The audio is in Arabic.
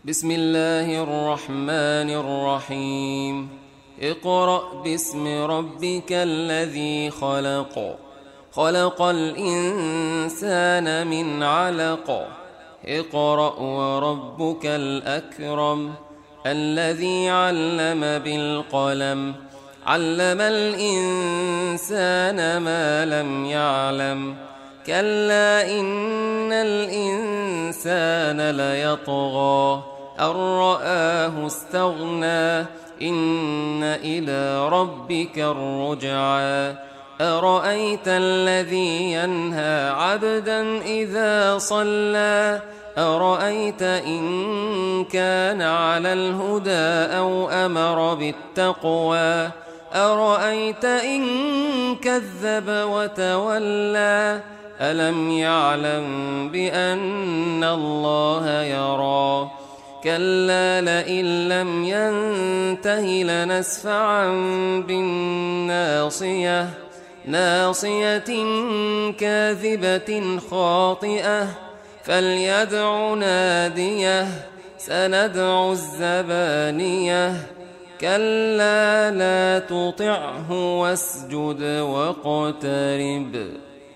بسم الله الرحمن الرحيم اقرأ باسم ربك الذي خلق خلق الإنسان من علق اقرأ وربك الأكرم الذي علم بالقلم علم الإنسان ما لم يعلم كلا إن الإنسان ليطغى أن رآه استغنى إن إلى ربك الرجعى أرأيت الذي ينهى عبدا إذا صلى أرأيت إن كان على الهدى أو أمر بالتقوى أرأيت إن كذب وتولى ألم يعلم بأن الله يرى كلا لئن لم ينته لنسفعا بالناصية ناصية كاذبة خاطئة فليدع ناديه سندع الزبانية كلا لا تطعه واسجد واقترب